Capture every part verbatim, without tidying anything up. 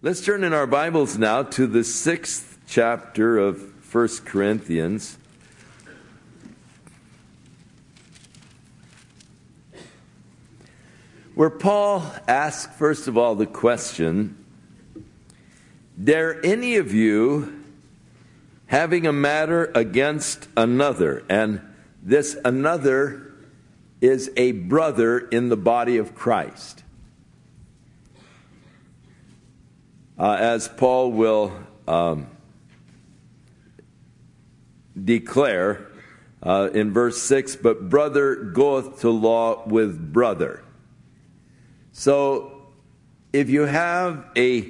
Let's turn in our Bibles now to the sixth chapter of First Corinthians. Where Paul asks, first of all, the question, dare any of you, having a matter against another, and this another is a brother in the body of Christ. Uh, as Paul will um, declare uh, in verse six, but brother goeth to law with brother. So if you have a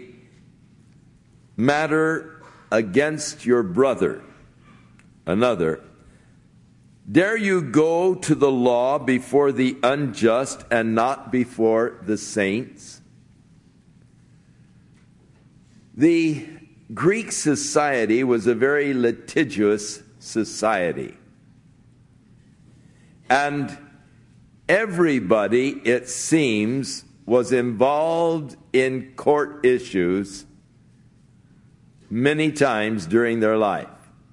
matter against your brother, another, dare you go to the law before the unjust and not before the saints? The Greek society was a very litigious society. And everybody, it seems, was involved in court issues many times during their life.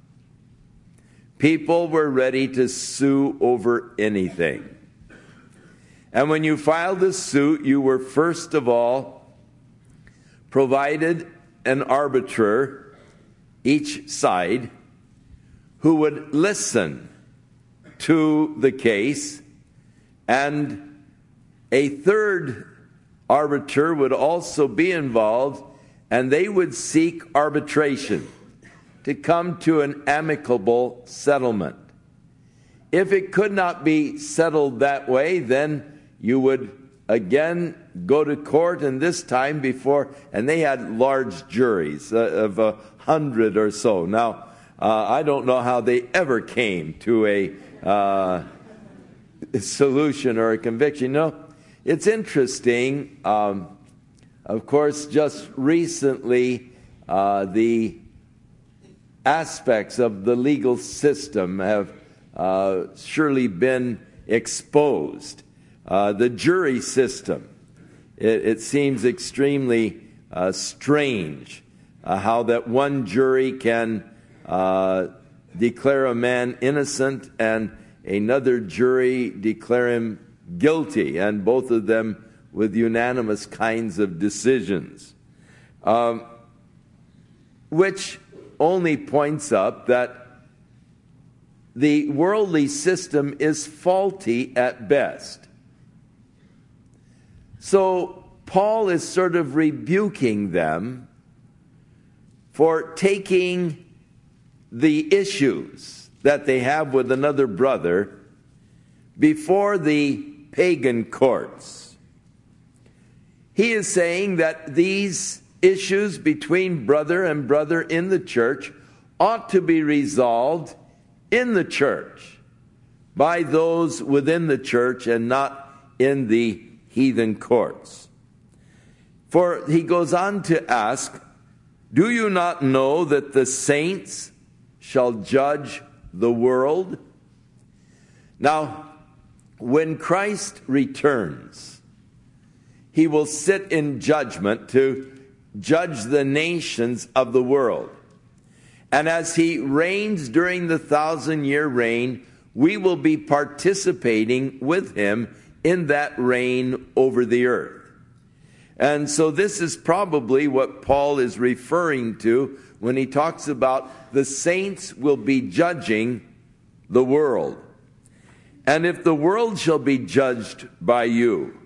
People were ready to sue over anything. And when you filed a suit, you were first of all provided an arbiter, each side, who would listen to the case, and a third arbiter would also be involved, and they would seek arbitration to come to an amicable settlement. If it could not be settled that way, then you would again go to court, and this time before, and they had large juries uh, of a hundred or so. Now, uh, I don't know how they ever came to a uh, solution or a conviction. No, it's interesting. Um, of course, just recently, uh, the aspects of the legal system have uh, surely been exposed. Uh, the jury system, it, it seems extremely uh, strange uh, how that one jury can uh, declare a man innocent and another jury declare him guilty, and both of them with unanimous kinds of decisions, um, which only points up that the worldly system is faulty at best. So Paul is sort of rebuking them for taking the issues that they have with another brother before the pagan courts. He is saying that these issues between brother and brother in the church ought to be resolved in the church by those within the church and not in the heathen courts. For he goes on to ask, do you not know that the saints shall judge the world? Now, when Christ returns, he will sit in judgment to judge the nations of the world. And as he reigns during the thousand-year reign, we will be participating with him in that reign over the earth. And so this is probably what Paul is referring to when he talks about the saints will be judging the world. And if the world shall be judged by you,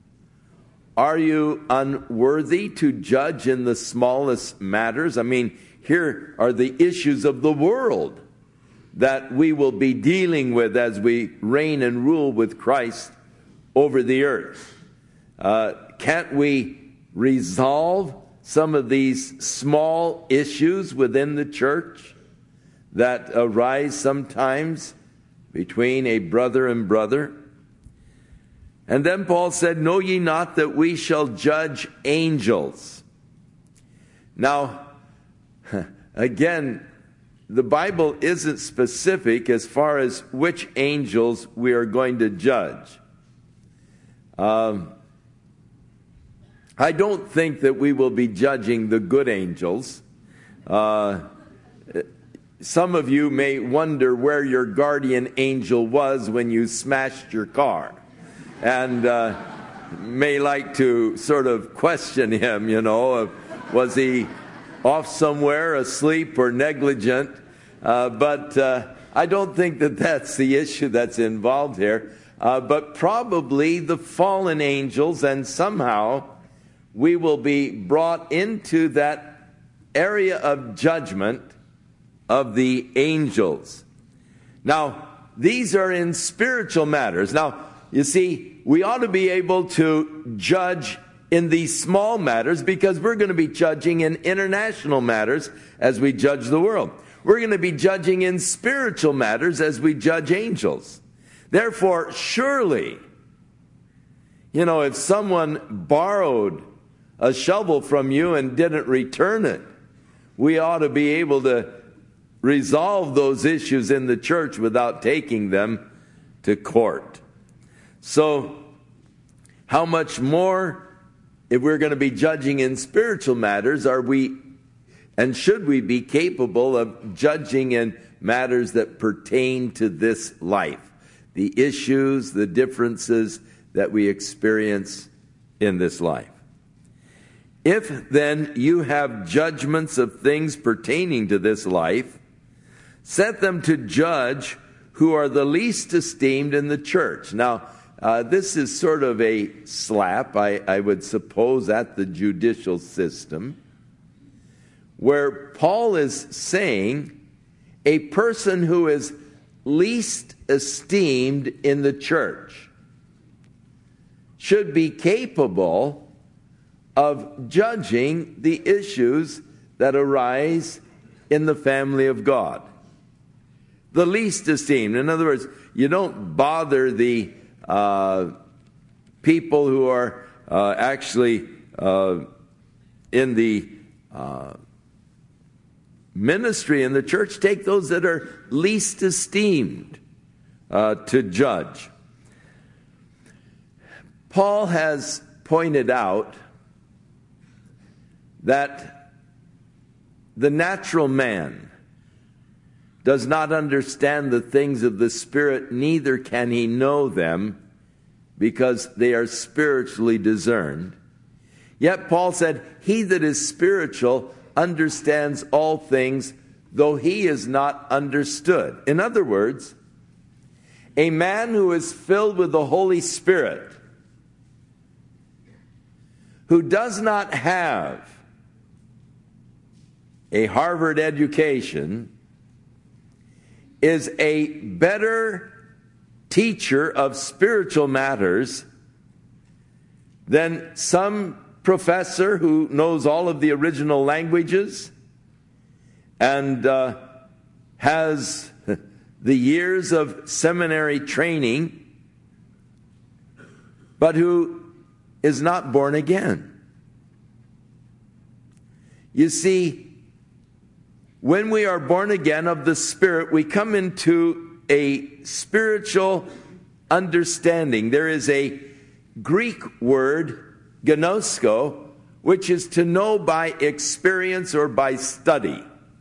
are you unworthy to judge in the smallest matters? I mean, here are the issues of the world that we will be dealing with as we reign and rule with Christ over the earth. Uh, can't we resolve some of these small issues within the church that arise sometimes between a brother and brother? And then Paul said, know ye not that we shall judge angels? Now, again, the Bible isn't specific as far as which angels we are going to judge. Um, I don't think that we will be judging the good angels. Uh, some of you may wonder where your guardian angel was when you smashed your car, and uh, may like to sort of question him, you know, was he off somewhere, asleep or negligent? Uh, but uh, I don't think that that's the issue that's involved here. Uh, but probably the fallen angels, and somehow we will be brought into that area of judgment of the angels. Now, these are in spiritual matters. Now, you see, we ought to be able to judge in these small matters because we're going to be judging in international matters as we judge the world. We're going to be judging in spiritual matters as we judge angels. Therefore, surely, you know, if someone borrowed a shovel from you and didn't return it, we ought to be able to resolve those issues in the church without taking them to court. So, how much more, if we're going to be judging in spiritual matters, are we and should we be capable of judging in matters that pertain to this life? The issues, the differences that we experience in this life. If then you have judgments of things pertaining to this life, set them to judge who are the least esteemed in the church. Now, uh, this is sort of a slap, I, I would suppose, at the judicial system, where Paul is saying a person who is least esteemed in the church should be capable of judging the issues that arise in the family of God. The least esteemed. In other words, you don't bother the uh, people who are uh, actually uh, in the uh, ministry in the church. Take those that are least esteemed uh, to judge. Paul has pointed out that the natural man does not understand the things of the Spirit, neither can he know them, because they are spiritually discerned. Yet Paul said, he that is spiritual understands all things, though he is not understood. In other words, a man who is filled with the Holy Spirit, who does not have a Harvard education, is a better teacher of spiritual matters than some professor who knows all of the original languages and uh, has the years of seminary training, but who is not born again. You see, when we are born again of the Spirit, we come into a spiritual understanding. There is a Greek word, gnosko, which is to know by experience or by study.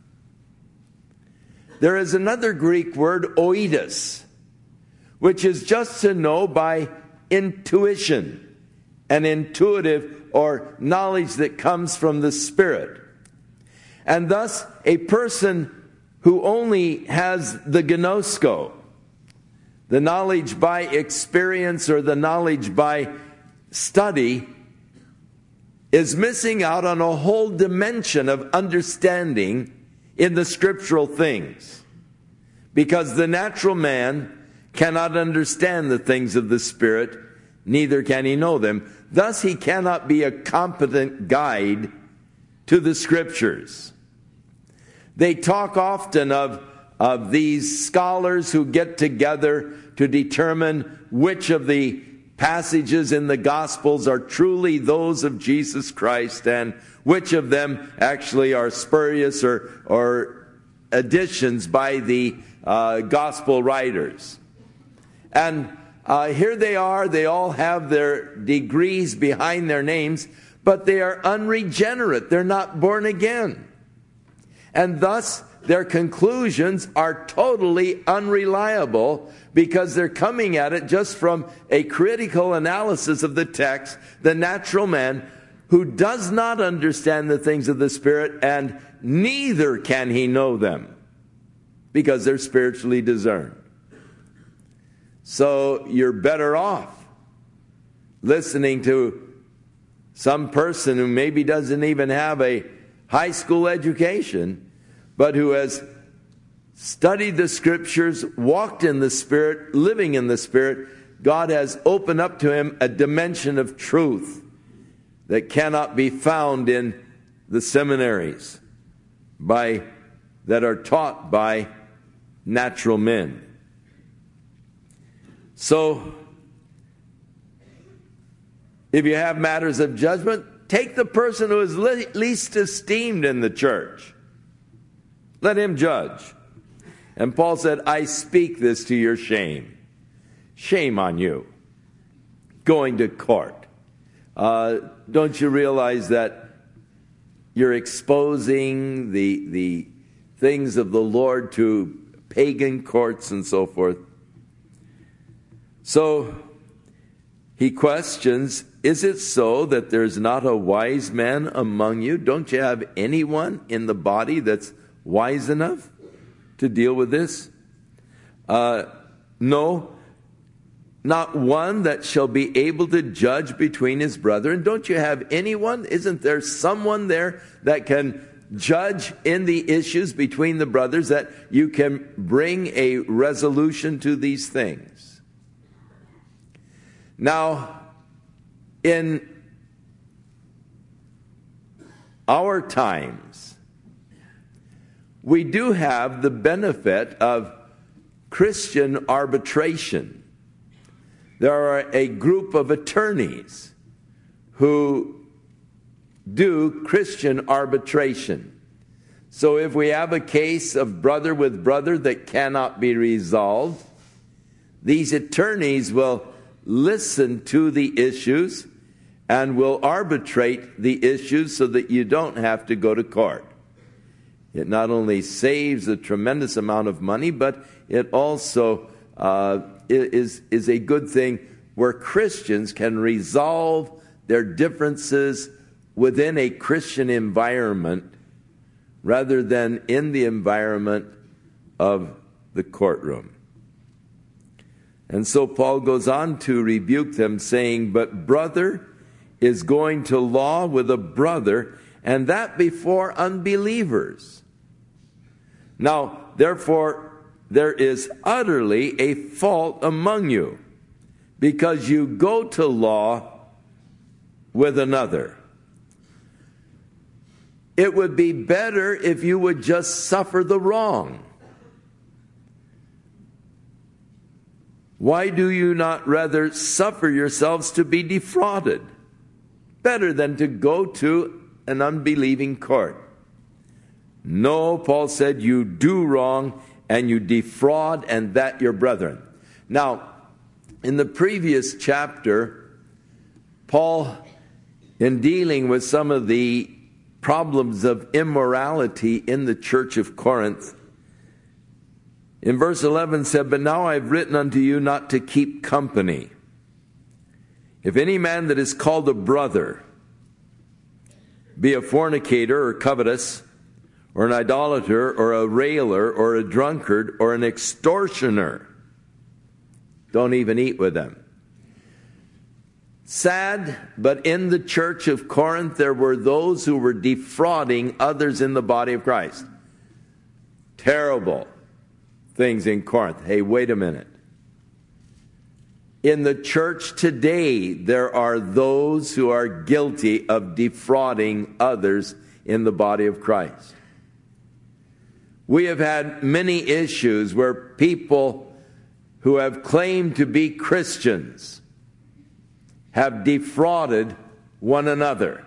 There is another Greek word, oidos, which is just to know by intuition, an intuitive or knowledge that comes from the Spirit. And thus, a person who only has the gnosko, the knowledge by experience or the knowledge by study, is missing out on a whole dimension of understanding in the scriptural things. Because the natural man cannot understand the things of the Spirit, neither can he know them. Thus, he cannot be a competent guide to the Scriptures. They talk often of, of these scholars who get together to determine which of the passages in the Gospels are truly those of Jesus Christ and which of them actually are spurious or, or additions by the uh, Gospel writers. And uh, here they are, they all have their degrees behind their names, but they are unregenerate. They're not born again. And thus, their conclusions are totally unreliable because they're coming at it just from a critical analysis of the text, the natural man who does not understand the things of the Spirit, and neither can he know them because they're spiritually discerned. So you're better off listening to some person who maybe doesn't even have a high school education, but who has studied the Scriptures, walked in the Spirit, living in the Spirit. God has opened up to him a dimension of truth that cannot be found in the seminaries by that are taught by natural men. So, if you have matters of judgment, take the person who is le- least esteemed in the church. Let him judge. And Paul said, I speak this to your shame. Shame on you. Going to court. Uh, don't you realize that you're exposing the, the things of the Lord to pagan courts and so forth? So he questions, is it so that there's not a wise man among you? Don't you have anyone in the body that's wise enough to deal with this? Uh, no, not one that shall be able to judge between his brethren. Don't you have anyone? Isn't there someone there that can judge in the issues between the brothers, that you can bring a resolution to these things? Now, in our times, we do have the benefit of Christian arbitration. There are a group of attorneys who do Christian arbitration. So if we have a case of brother with brother that cannot be resolved, these attorneys will listen to the issues and will arbitrate the issues so that you don't have to go to court. It not only saves a tremendous amount of money, but it also uh, is, is a good thing where Christians can resolve their differences within a Christian environment rather than in the environment of the courtroom. And so Paul goes on to rebuke them, saying, but brother is going to law with a brother, and that before unbelievers. Now, therefore, there is utterly a fault among you, because you go to law with another. It would be better if you would just suffer the wrong. Why do you not rather suffer yourselves to be defrauded? Better than to go to an unbelieving court. No, Paul said, you do wrong and you defraud, and that your brethren. Now, in the previous chapter, Paul, in dealing with some of the problems of immorality in the church of Corinth, in verse eleven said, but now I have written unto you not to keep company. If any man that is called a brother be a fornicator or covetous, or an idolater, or a railer, or a drunkard, or an extortioner, don't even eat with them. Sad, but in the church of Corinth there were those who were defrauding others in the body of Christ. Terrible things in Corinth. Hey, wait a minute. In the church today, there are those who are guilty of defrauding others in the body of Christ. We have had many issues where people who have claimed to be Christians have defrauded one another.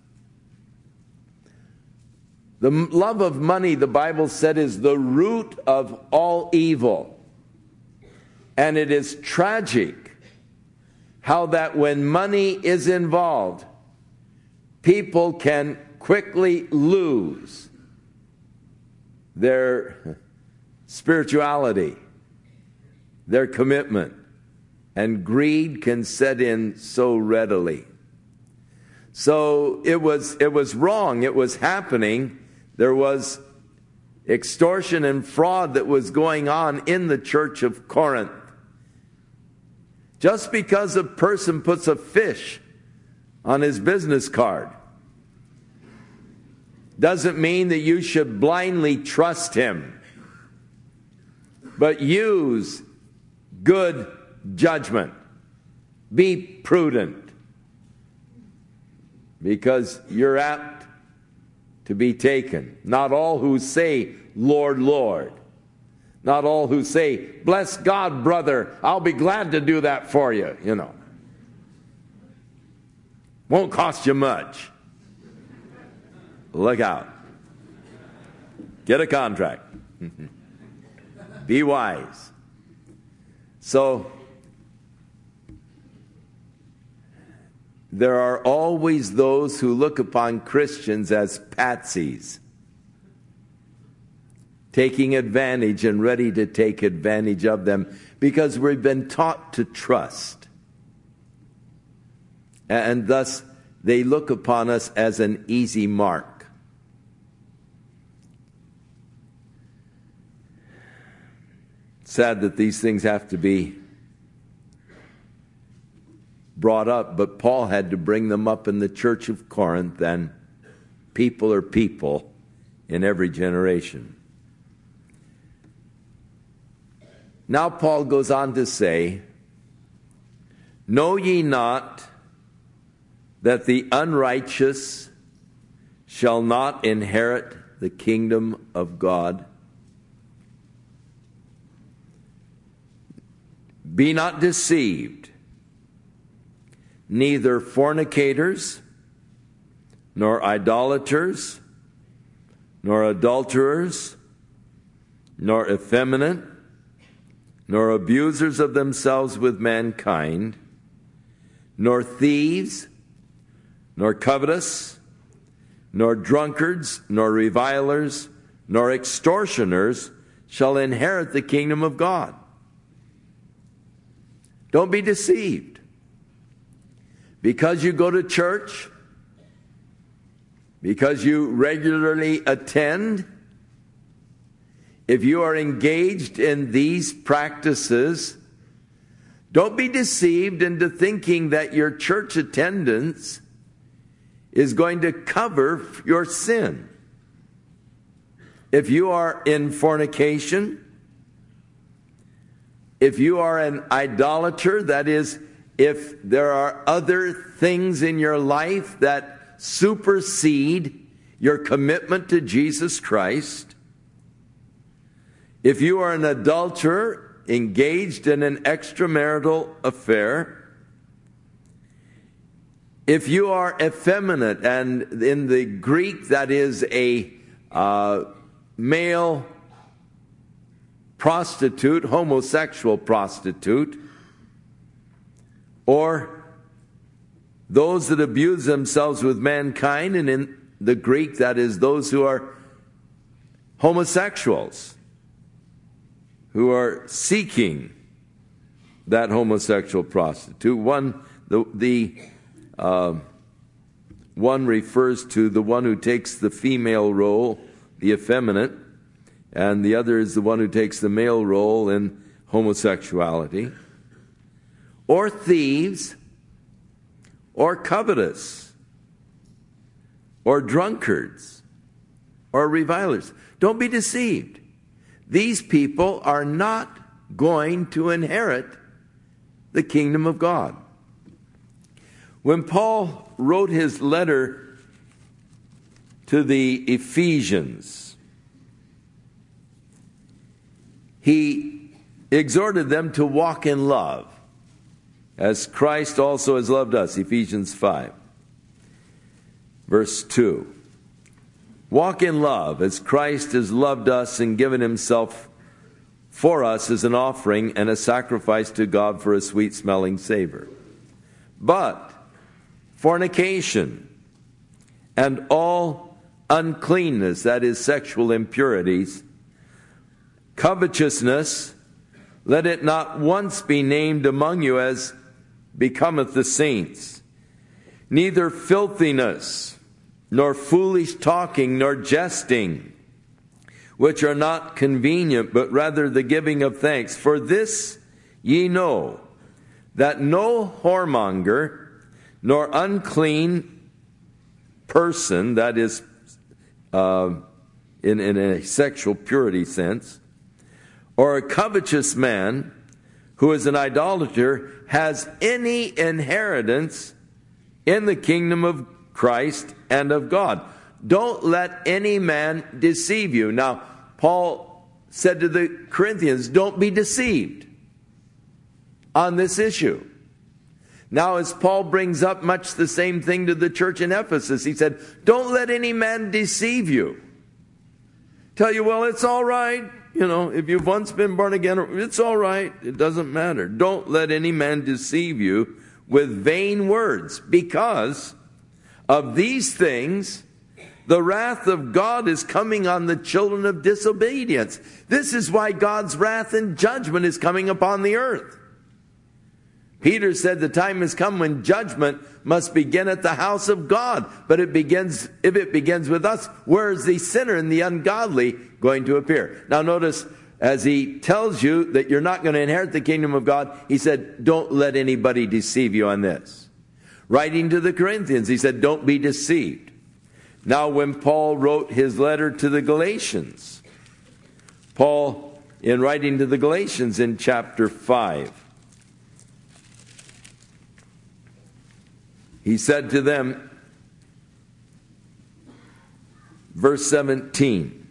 The love of money, the Bible said, is the root of all evil. And it is tragic how that when money is involved, people can quickly lose their spirituality, their commitment, and greed can set in so readily. So it was, it was wrong. It was happening. There was extortion and fraud that was going on in the church of Corinth. Just because a person puts a fish on his business card doesn't mean that you should blindly trust him, but use good judgment. Be prudent, because you're apt to be taken. Not all who say, Lord, Lord. Not all who say, bless God, brother, I'll be glad to do that for you, you know. Won't cost you much. Look out. Get a contract. Be wise. So, there are always those who look upon Christians as patsies, taking advantage and ready to take advantage of them, because we've been taught to trust. And thus, they look upon us as an easy mark. Sad that these things have to be brought up, but Paul had to bring them up in the church of Corinth, and people are people in every generation. Now Paul goes on to say, know ye not that the unrighteous shall not inherit the kingdom of God? Be not deceived. Neither fornicators, nor idolaters, nor adulterers, nor effeminate, nor abusers of themselves with mankind, nor thieves, nor covetous, nor drunkards, nor revilers, nor extortioners shall inherit the kingdom of God. Don't be deceived. Because you go to church, because you regularly attend, if you are engaged in these practices, don't be deceived into thinking that your church attendance is going to cover your sin. If you are in fornication, if you are an idolater, that is, if there are other things in your life that supersede your commitment to Jesus Christ, if you are an adulterer engaged in an extramarital affair, if you are effeminate, and in the Greek that is a uh, male prostitute, homosexual prostitute, or those that abuse themselves with mankind, and in the Greek that is those who are homosexuals, who are seeking that homosexual prostitute. One, the, the uh, one refers to the one who takes the female role, the effeminate, and the other is the one who takes the male role in homosexuality. Or thieves, or covetous, or drunkards, or revilers. Don't be deceived. These people are not going to inherit the kingdom of God. When Paul wrote his letter to the Ephesians, he exhorted them to walk in love, as Christ also has loved us, Ephesians five, verse two. Walk in love as Christ has loved us and given himself for us as an offering and a sacrifice to God for a sweet-smelling savor. But fornication and all uncleanness, that is, sexual impurities, covetousness, let it not once be named among you as becometh the saints. Neither filthiness, nor foolish talking, nor jesting, which are not convenient, but rather the giving of thanks. For this ye know, that no whoremonger, nor unclean person, that is, uh, in, in a sexual purity sense, or a covetous man who is an idolater, has any inheritance in the kingdom of Christ and of God. Don't let any man deceive you. Now, Paul said to the Corinthians, don't be deceived on this issue. Now, as Paul brings up much the same thing to the church in Ephesus, he said, don't let any man deceive you. Tell you, well, it's all right. You know, if you've once been born again, it's all right. It doesn't matter. Don't let any man deceive you with vain words, because of these things the wrath of God is coming on the children of disobedience. This is why God's wrath and judgment is coming upon the earth. Peter said the time has come when judgment must begin at the house of God. But it begins, if it begins with us, where is the sinner and the ungodly going to appear? Now notice, as he tells you that you're not going to inherit the kingdom of God, he said, don't let anybody deceive you on this. Writing to the Corinthians, he said, don't be deceived. Now when Paul wrote his letter to the Galatians, Paul, in writing to the Galatians in chapter five, he said to them, verse seventeen,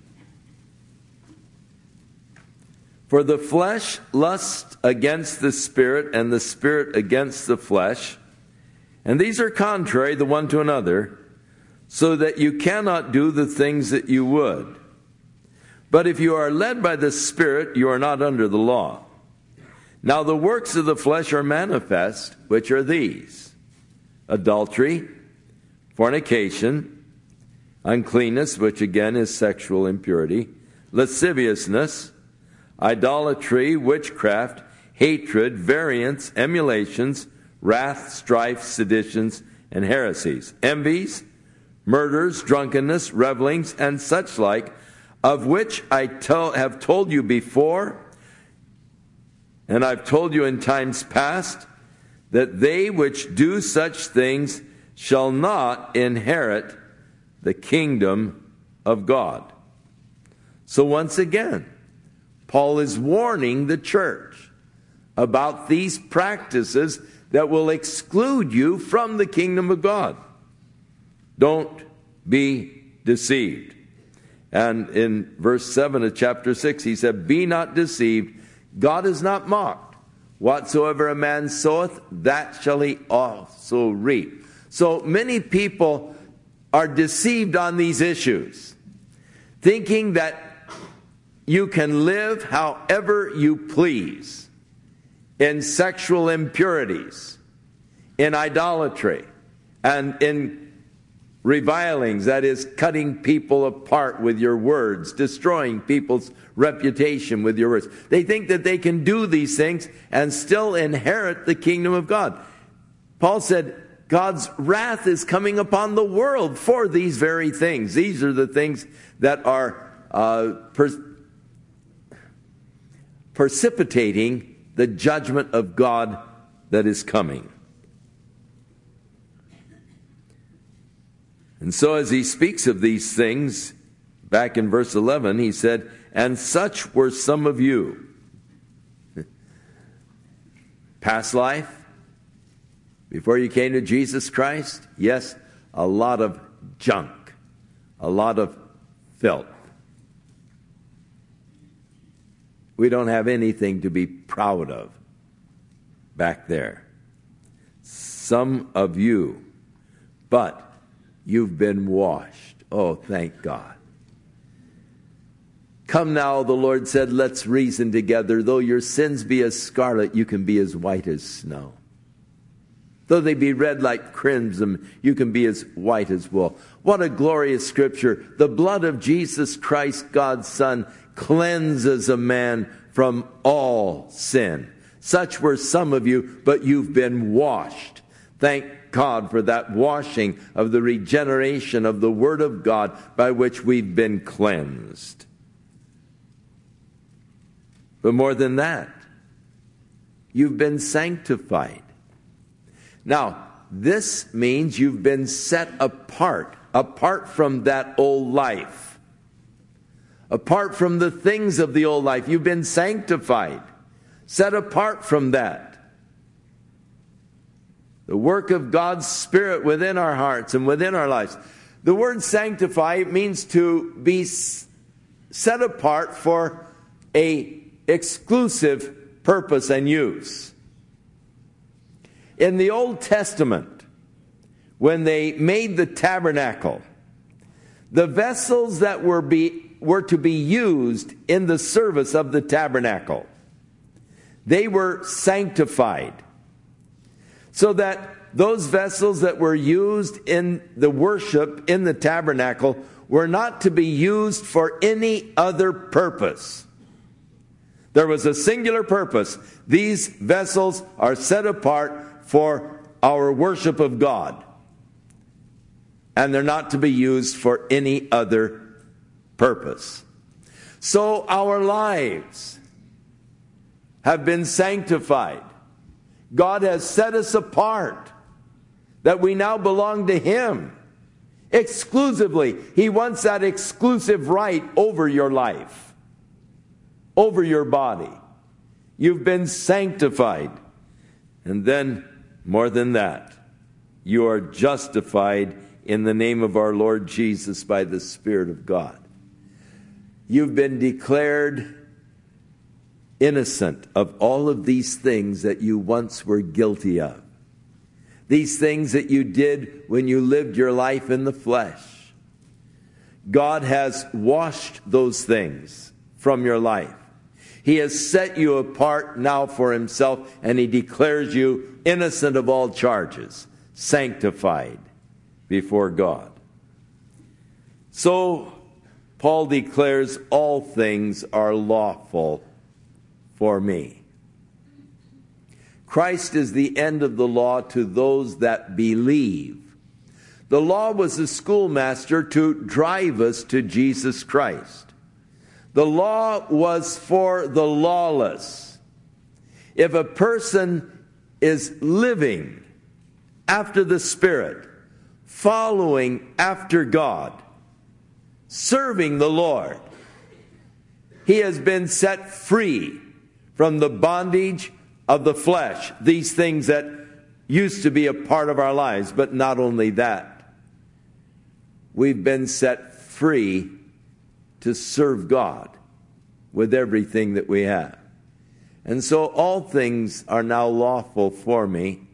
for the flesh lusts against the spirit, and the spirit against the flesh, and these are contrary the one to another, so that you cannot do the things that you would. But if you are led by the Spirit, you are not under the law. Now the works of the flesh are manifest, which are these: adultery, fornication, uncleanness, which again is sexual impurity, lasciviousness, idolatry, witchcraft, hatred, variance, emulations, wrath, strife, seditions, and heresies, envies, murders, drunkenness, revelings, and such like, of which I tell, have told you before, and I've told you in times past, that they which do such things shall not inherit the kingdom of God. So once again, Paul is warning the church about these practices that will exclude you from the kingdom of God. Don't be deceived. And in verse seven of chapter six, he said, be not deceived, God is not mocked. Whatsoever a man soweth, that shall he also reap. So many people are deceived on these issues, thinking that you can live however you please in sexual impurities, in idolatry, and in revilings, that is, cutting people apart with your words, destroying people's reputation with your words. They think that they can do these things and still inherit the kingdom of God. Paul said, God's wrath is coming upon the world for these very things. These are the things that are uh, per- precipitating the judgment of God that is coming. And so as he speaks of these things, back in verse eleven, he said, and such were some of you. Past life, before you came to Jesus Christ, yes, a lot of junk, a lot of filth. We don't have anything to be proud of back there. Some of you, but you've been washed. Oh, thank God. Come now, the Lord said, let's reason together. Though your sins be as scarlet, you can be as white as snow. Though they be red like crimson, you can be as white as wool. What a glorious scripture. The blood of Jesus Christ, God's Son, cleanses a man from all sin. Such were some of you, but you've been washed. Thank God for that washing of the regeneration of the Word of God by which we've been cleansed. But more than that, you've been sanctified. Now, this means you've been set apart, apart from that old life. Apart from the things of the old life, you've been sanctified, set apart from that. The work of God's Spirit within our hearts and within our lives. The word sanctify means to be set apart for a exclusive purpose and use. In the Old Testament, when they made the tabernacle, the vessels that were be were to be used in the service of the tabernacle, they were sanctified, so that those vessels that were used in the worship in the tabernacle were not to be used for any other purpose. There was a singular purpose. These vessels are set apart for our worship of God, and they're not to be used for any other purpose. So our lives have been sanctified. God has set us apart, that we now belong to Him exclusively. He wants that exclusive right over your life, over your body. You've been sanctified. And then, more than that, you are justified in the name of our Lord Jesus by the Spirit of God. You've been declared innocent of all of these things that you once were guilty of. These things that you did when you lived your life in the flesh. God has washed those things from your life. He has set you apart now for Himself, and He declares you innocent of all charges, sanctified before God. So, Paul declares all things are lawful for me. Christ is the end of the law to those that believe. The law was the schoolmaster to drive us to Jesus Christ. The law was for the lawless. If a person is living after the Spirit, following after God, serving the Lord, he has been set free from the bondage of the flesh, these things that used to be a part of our lives. But not only that, we've been set free to serve God with everything that we have. And so all things are now lawful for me,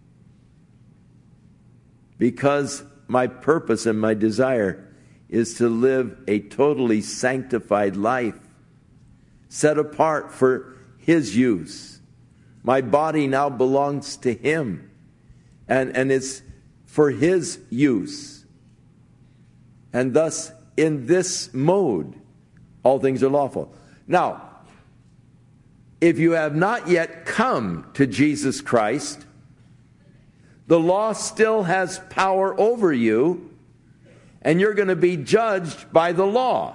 because my purpose and my desire is to live a totally sanctified life, set apart for His use. My body now belongs to Him, and, and it's for His use. And thus, in this mode, all things are lawful. Now, if you have not yet come to Jesus Christ, the law still has power over you, and you're going to be judged by the law.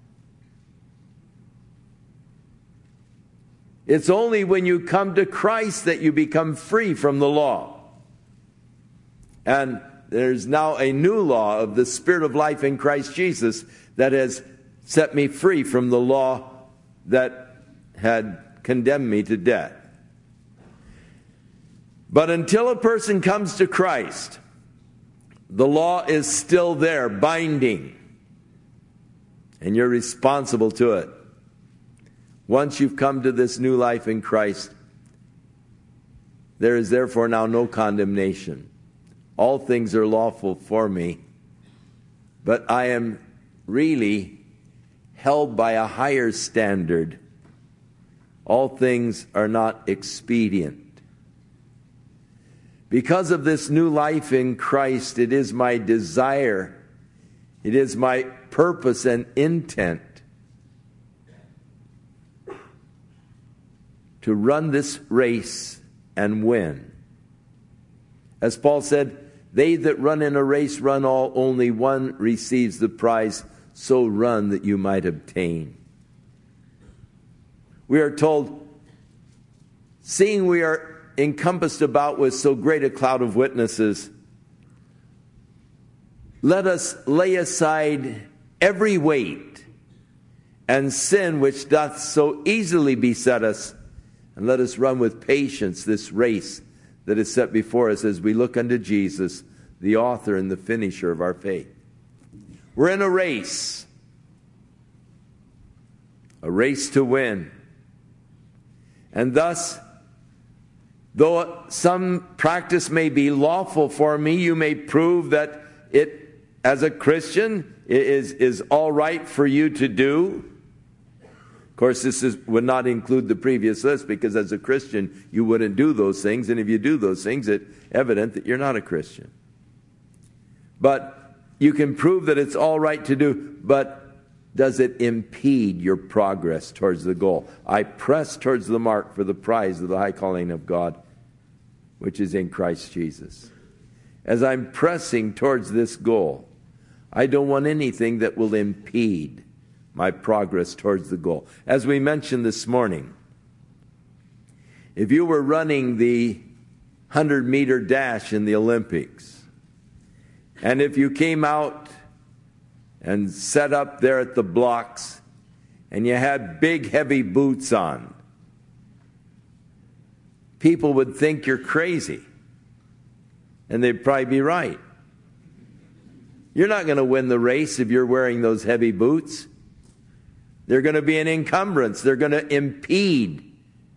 It's only when you come to Christ that you become free from the law. And there's now a new law of the Spirit of life in Christ Jesus that has set me free from the law that had condemned me to death. But until a person comes to Christ, the law is still there, binding, and you're responsible to it. Once you've come to this new life in Christ, there is therefore now no condemnation. All things are lawful for me, but I am really held by a higher standard. All things are not expedient. Because of this new life in Christ, it is my desire, it is my purpose and intent to run this race and win. As Paul said, they that run in a race run all, only one receives the prize, so run that you might obtain. We are told, seeing we are encompassed about with so great a cloud of witnesses, let us lay aside every weight and sin which doth so easily beset us, and let us run with patience this race that is set before us as we look unto Jesus, the author and the finisher of our faith. We're in a race, a race to win. And thus, though some practice may be lawful for me, you may prove that it, as a Christian, is, is all right for you to do. Of course, this is, would not include the previous list, because as a Christian, you wouldn't do those things. And if you do those things, it's evident that you're not a Christian. But you can prove that it's all right to do, but does it impede your progress towards the goal? I press towards the mark for the prize of the high calling of God, which is in Christ Jesus. As I'm pressing towards this goal, I don't want anything that will impede my progress towards the goal. As we mentioned this morning, if you were running the hundred meter dash in the Olympics, and if you came out and set up there at the blocks, and you had big, heavy boots on, people would think you're crazy. And they'd probably be right. You're not going to win the race if you're wearing those heavy boots. They're going to be an encumbrance. They're going to impede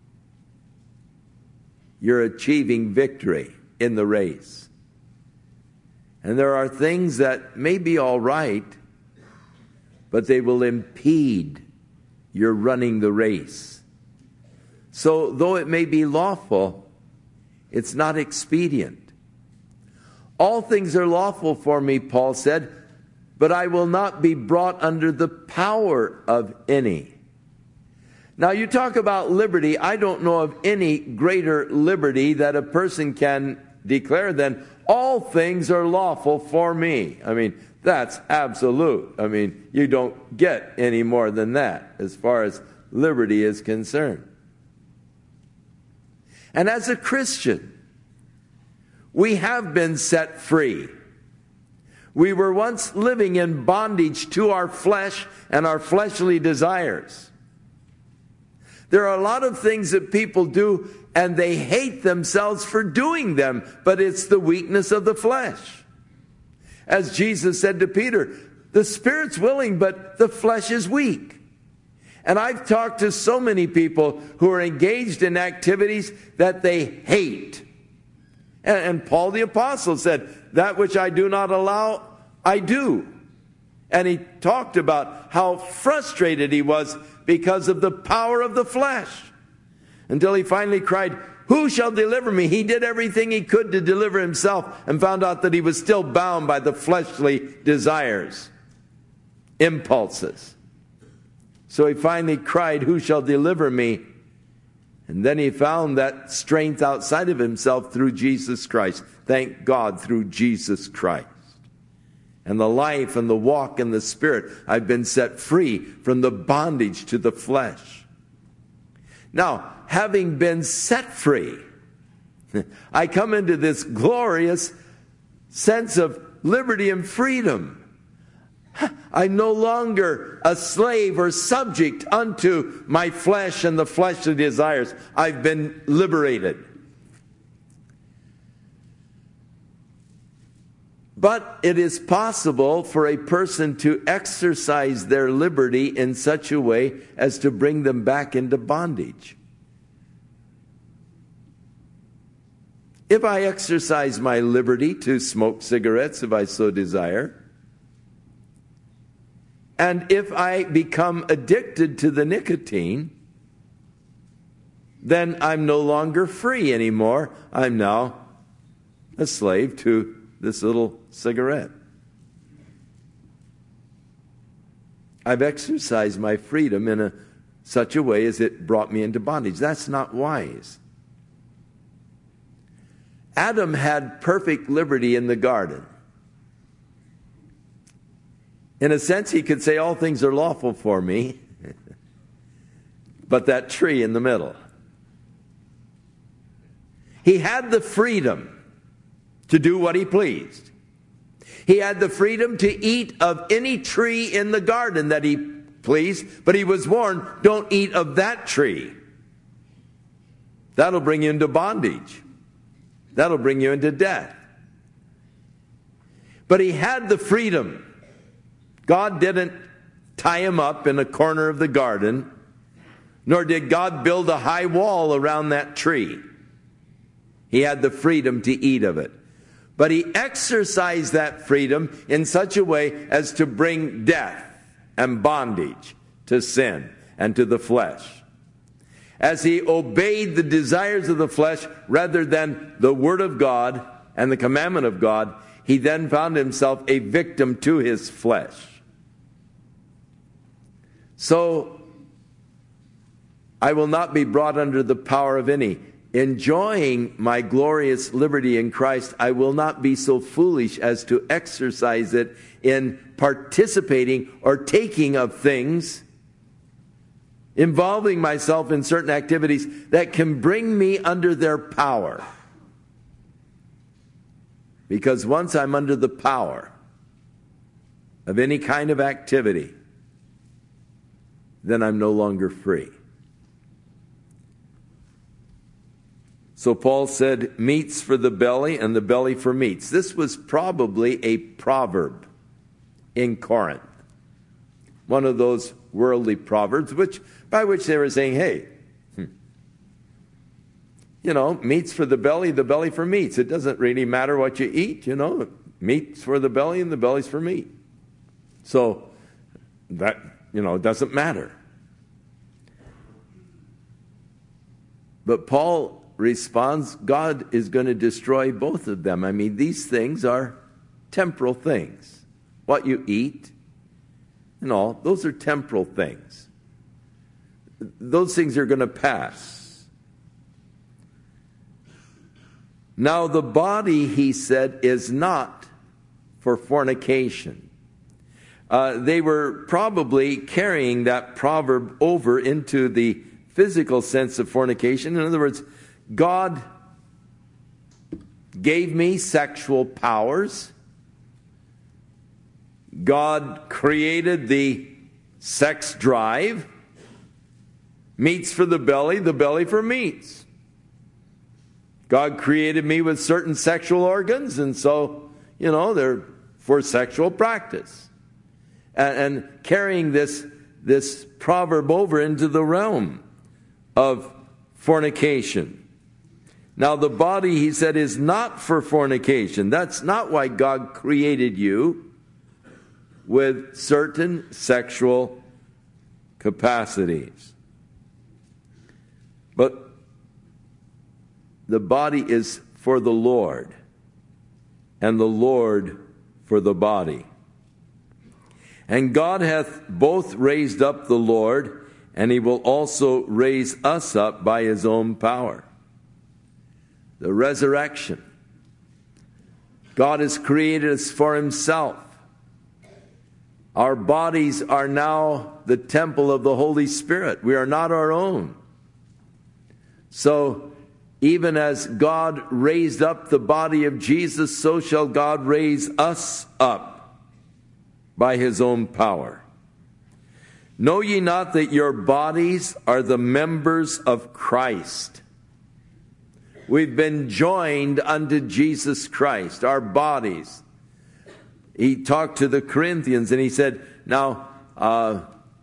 your achieving victory in the race. And there are things that may be all right, but they will impede your running the race. So, though it may be lawful, it's not expedient. All things are lawful for me, Paul said, but I will not be brought under the power of any. Now, you talk about liberty. I don't know of any greater liberty that a person can declare than all things are lawful for me. I mean, that's absolute. I mean, you don't get any more than that as far as liberty is concerned. And as a Christian, we have been set free. We were once living in bondage to our flesh and our fleshly desires. There are a lot of things that people do, and they hate themselves for doing them, but it's the weakness of the flesh. As Jesus said to Peter, the spirit's willing, but the flesh is weak. And I've talked to so many people who are engaged in activities that they hate. And, and Paul the Apostle said, that which I do not allow, I do. And he talked about how frustrated he was because of the power of the flesh. Until he finally cried, who shall deliver me? He did everything he could to deliver himself and found out that he was still bound by the fleshly desires, impulses. So he finally cried, who shall deliver me? And then he found that strength outside of himself through Jesus Christ. Thank God, through Jesus Christ. And the life and the walk in the Spirit, I've been set free from the bondage to the flesh. Now, having been set free, I come into this glorious sense of liberty and freedom. I'm no longer a slave or subject unto my flesh and the fleshly desires. I've been liberated. But it is possible for a person to exercise their liberty in such a way as to bring them back into bondage. If I exercise my liberty to smoke cigarettes if I so desire, and if I become addicted to the nicotine, then I'm no longer free anymore. I'm now a slave to this little cigarette. I've exercised my freedom in a, such a way as it brought me into bondage. That's not wise. Adam had perfect liberty in the garden. In a sense, he could say, all things are lawful for me, but that tree in the middle. He had the freedom to do what he pleased. He had the freedom to eat of any tree in the garden that he pleased, but he was warned, don't eat of that tree. That'll bring you into bondage. That'll bring you into death. But he had the freedom. God didn't tie him up in a corner of the garden, nor did God build a high wall around that tree. He had the freedom to eat of it. But he exercised that freedom in such a way as to bring death and bondage to sin and to the flesh. As he obeyed the desires of the flesh rather than the Word of God and the commandment of God, he then found himself a victim to his flesh. So, I will not be brought under the power of any. Enjoying my glorious liberty in Christ, I will not be so foolish as to exercise it in participating or taking of things, involving myself in certain activities that can bring me under their power. Because once I'm under the power of any kind of activity, then I'm no longer free. So Paul said, meats for the belly and the belly for meats. This was probably a proverb in Corinth. One of those worldly proverbs, which by which they were saying, hey, hmm, you know, meats for the belly, the belly for meats. It doesn't really matter what you eat, you know. Meat's for the belly and the belly's for meat. So that, you know, doesn't matter. But Paul responds, God is going to destroy both of them. I mean, these things are temporal things. What you eat and all, those are temporal things. Those things are going to pass. Now the body, he said, is not for fornication. Uh, they were probably carrying that proverb over into the physical sense of fornication. In other words, God gave me sexual powers. God created the sex drive. Meats for the belly, the belly for meats. God created me with certain sexual organs, and so, you know, they're for sexual practice. And, and carrying this, this proverb over into the realm of fornication. Now the body, he said, is not for fornication. That's not why God created you with certain sexual capacities. But the body is for the Lord, and the Lord for the body. And God hath both raised up the Lord, and he will also raise us up by his own power. The resurrection. God has created us for himself. Our bodies are now the temple of the Holy Spirit. We are not our own. So, even as God raised up the body of Jesus, so shall God raise us up by his own power. Know ye not that your bodies are the members of Christ? We've been joined unto Jesus Christ, our bodies. He talked to the Corinthians and he said, now, uh,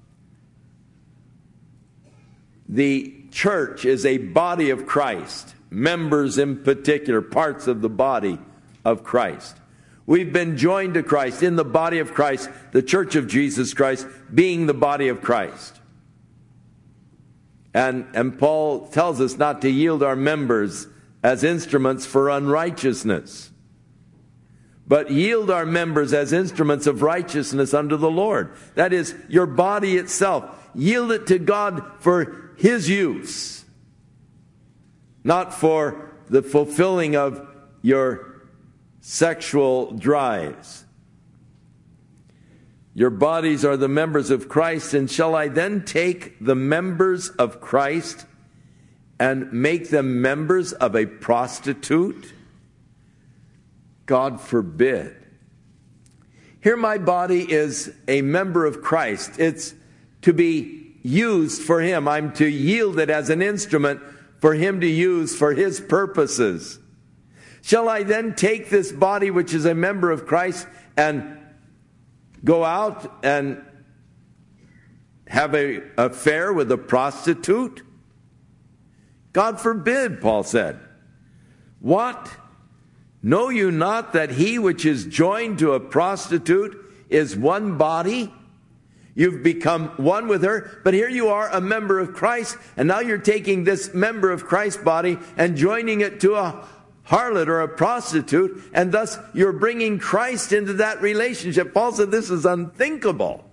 the church is a body of Christ, members in particular, parts of the body of Christ. We've been joined to Christ in the body of Christ, the church of Jesus Christ being the body of Christ. And, and Paul tells us not to yield our members as instruments for unrighteousness, but yield our members as instruments of righteousness unto the Lord. That is, your body itself. Yield it to God for His use, not for the fulfilling of your sexual drives. Your bodies are the members of Christ, and shall I then take the members of Christ and make them members of a prostitute? God forbid. Here my body is a member of Christ. It's to be used for Him. I'm to yield it as an instrument for Him to use for His purposes. Shall I then take this body, which is a member of Christ, and go out and have an affair with a prostitute? God forbid, Paul said. What? Know you not that he which is joined to a prostitute is one body? You've become one with her, but here you are, a member of Christ, and now you're taking this member of Christ's body and joining it to a harlot or a prostitute, and thus you're bringing Christ into that relationship. Paul said this is unthinkable.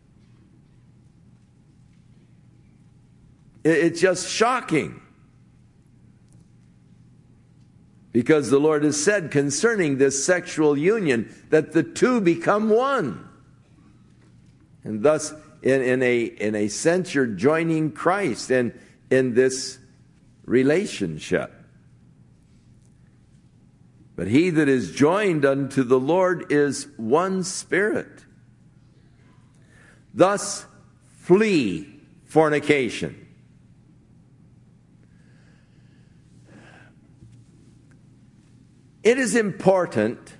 It's just shocking. Because the Lord has said concerning this sexual union that the two become one. And thus, in, in, a, in a sense, you're joining Christ in, in this relationship. But he that is joined unto the Lord is one spirit. Thus, flee fornication. It is important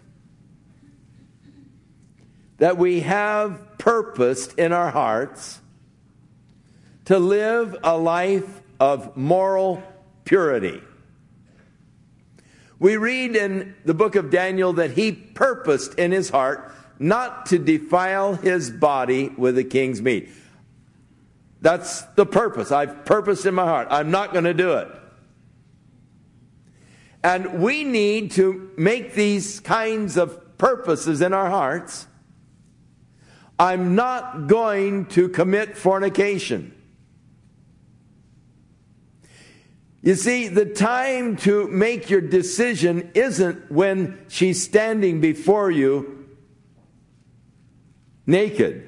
that we have purposed in our hearts to live a life of moral purity. We read in the book of Daniel that he purposed in his heart not to defile his body with the king's meat. That's the purpose. I've purposed in my heart. I'm not going to do it. And we need to make these kinds of purposes in our hearts. I'm not going to commit fornication. You see, the time to make your decision isn't when she's standing before you naked.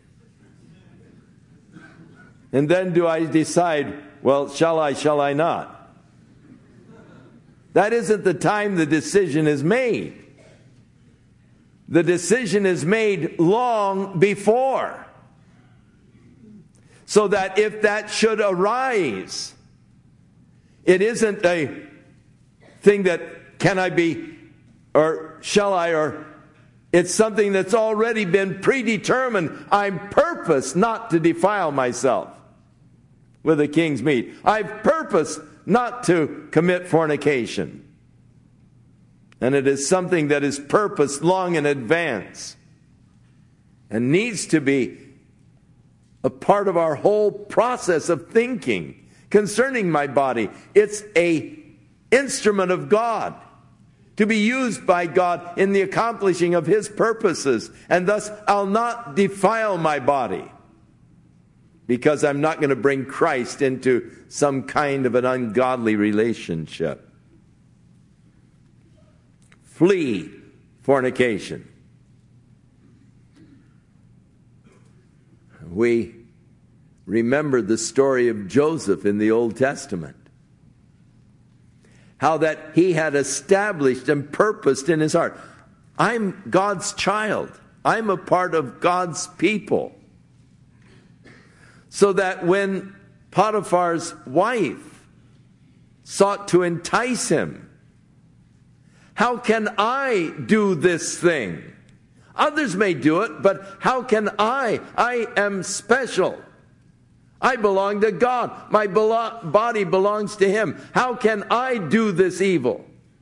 And then do I decide, well, shall I, shall I not? That isn't the time the decision is made. The decision is made long before. So that if that should arise, it isn't a thing that can I be or shall I, or it's something that's already been predetermined. I'm purposed not to defile myself with the king's meat. I've purposed not to commit fornication. And it is something that is purposed long in advance and needs to be a part of our whole process of thinking concerning my body. It's a instrument of God to be used by God in the accomplishing of His purposes. And thus I'll not defile my body, because I'm not going to bring Christ into some kind of an ungodly relationship. Flee fornication. We remember the story of Joseph in the Old Testament. How that he had established and purposed in his heart, I'm God's child. I'm a part of God's people. So that when Potiphar's wife sought to entice him, how can I do this thing? Others may do it, but how can I? I am special. I belong to God. My belo- body belongs to Him. How can I do this evil?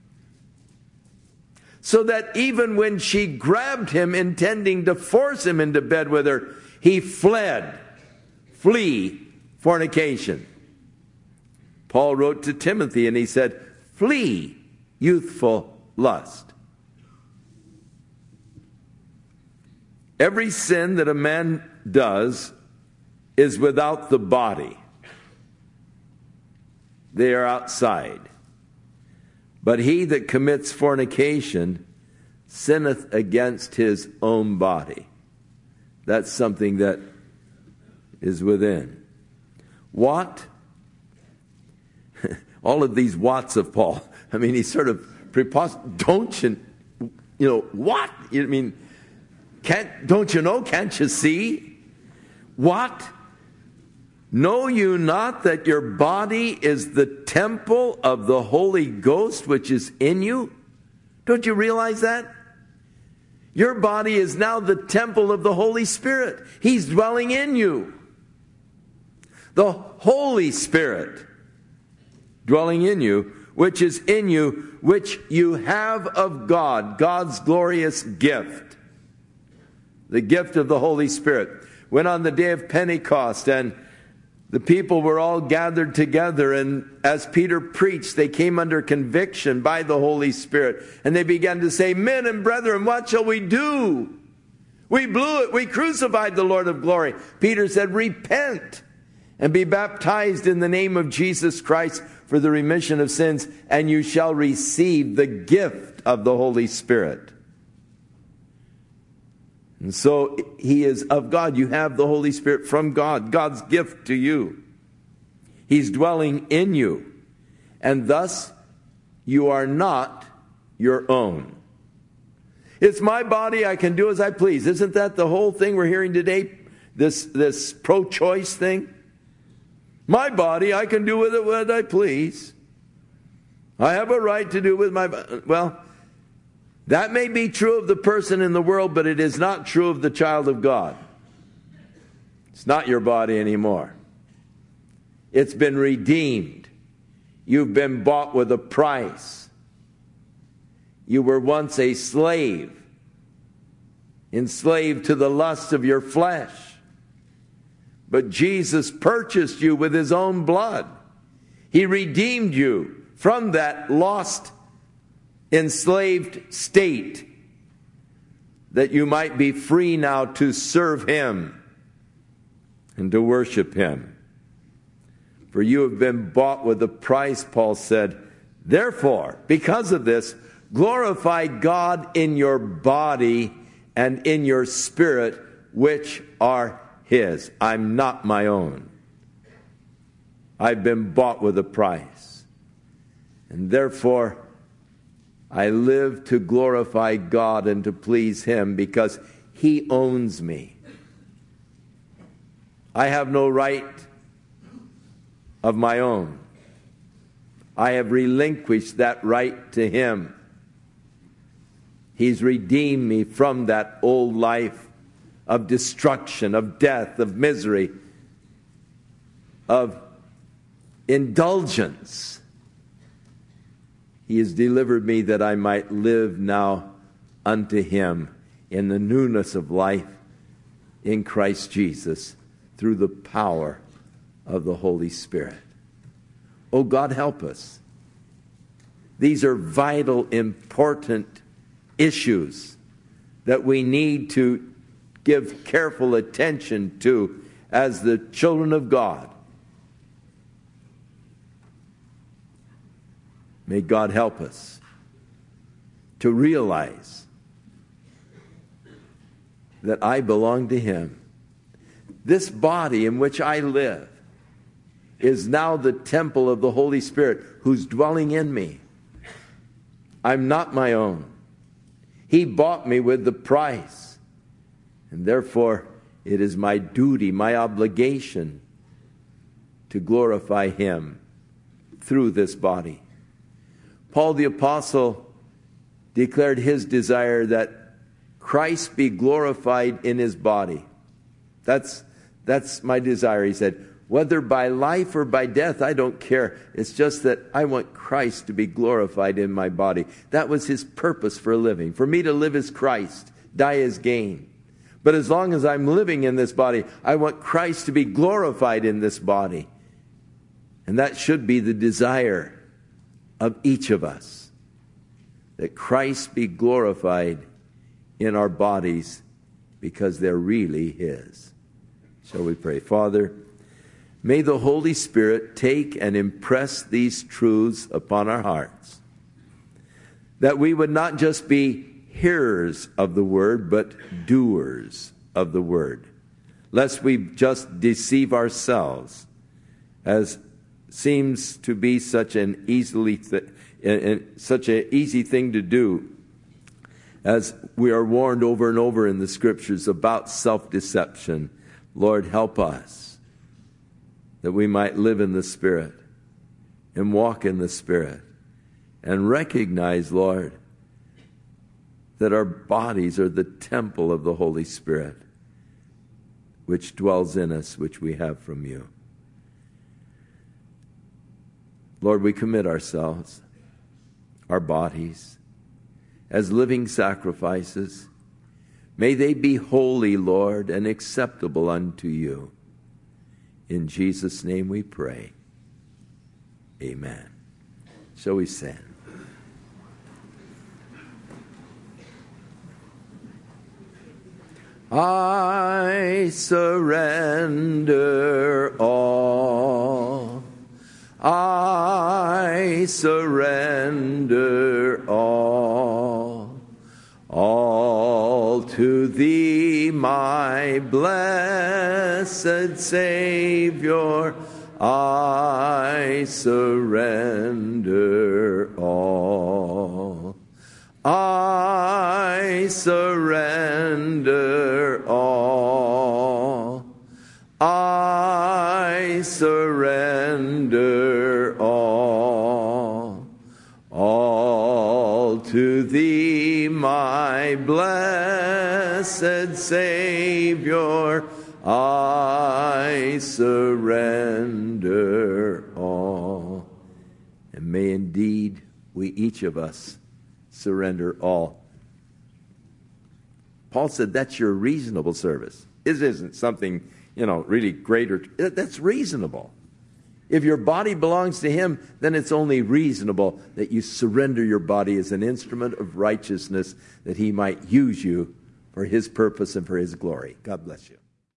So that even when she grabbed him, intending to force him into bed with her, he fled. Flee fornication. Paul wrote to Timothy and he said, Flee youthful lust. Every sin that a man does is without the body. They are outside. But he that commits fornication sinneth against his own body. That's something that is within. What? All of these whats of Paul. I mean, he's sort of preposterous. Don't you, you know, what? I mean, can't, don't you know? Can't you see? What? Know you not that your body is the temple of the Holy Ghost which is in you? Don't you realize that? Your body is now the temple of the Holy Spirit. He's dwelling in you. The Holy Spirit dwelling in you, which is in you, which you have of God, God's glorious gift. The gift of the Holy Spirit. When on the day of Pentecost and the people were all gathered together, and as Peter preached, they came under conviction by the Holy Spirit, and they began to say, men and brethren, what shall we do? We blew it. We crucified the Lord of glory. Peter said, repent and be baptized in the name of Jesus Christ for the remission of sins, and you shall receive the gift of the Holy Spirit. And so he is of God. You have the Holy Spirit from God, God's gift to you. He's dwelling in you. And thus, you are not your own. It's my body, I can do as I please. Isn't that the whole thing we're hearing today? This, this pro-choice thing? My body, I can do with it what I please. I have a right to do with my body. Well, that may be true of the person in the world, but it is not true of the child of God. It's not your body anymore. It's been redeemed. You've been bought with a price. You were once a slave, enslaved to the lust of your flesh. But Jesus purchased you with his own blood. He redeemed you from that lost, enslaved state, that you might be free now to serve him and to worship him. For you have been bought with a price, Paul said. Therefore, because of this, glorify God in your body and in your spirit, which are his. I'm not my own. I've been bought with a price. And therefore, I live to glorify God and to please him because he owns me. I have no right of my own. I have relinquished that right to him. He's redeemed me from that old life of destruction, of death, of misery, of indulgence. He has delivered me that I might live now unto him in the newness of life in Christ Jesus through the power of the Holy Spirit. Oh, God, help us. These are vital, important issues that we need to give careful attention to as the children of God. May God help us to realize that I belong to him. This body in which I live is now the temple of the Holy Spirit who's dwelling in me. I'm not my own. He bought me with the price. And therefore, it is my duty, my obligation to glorify him through this body. Paul the Apostle declared his desire that Christ be glorified in his body. That's, that's my desire, he said. Whether by life or by death, I don't care. It's just that I want Christ to be glorified in my body. That was his purpose for living. For me to live as Christ, die as gain. But as long as I'm living in this body, I want Christ to be glorified in this body. And that should be the desire of each of us, that Christ be glorified in our bodies because they're really His. Shall we pray? Father, may the Holy Spirit take and impress these truths upon our hearts, that we would not just be hearers of the word, but doers of the word, lest we just deceive ourselves, as seems to be such an easily th- such an easy thing to do, as we are warned over and over in the Scriptures about self-deception. Lord, help us that we might live in the Spirit and walk in the Spirit and recognize, Lord, that our bodies are the temple of the Holy Spirit, which dwells in us, which we have from you. Lord, we commit ourselves, our bodies, as living sacrifices. May they be holy, Lord, and acceptable unto you. In Jesus' name we pray. Amen. Shall we stand? I surrender all. I surrender all. All to thee, my blessed Savior, I surrender all. I surrender all. I surrender all. All to thee, my blessed Savior, I surrender all. And may indeed we each of us surrender all. Paul said that's your reasonable service. It isn't something, you know, really greater. That's reasonable. If your body belongs to Him, then it's only reasonable that you surrender your body as an instrument of righteousness, that He might use you for His purpose and for His glory. God bless you.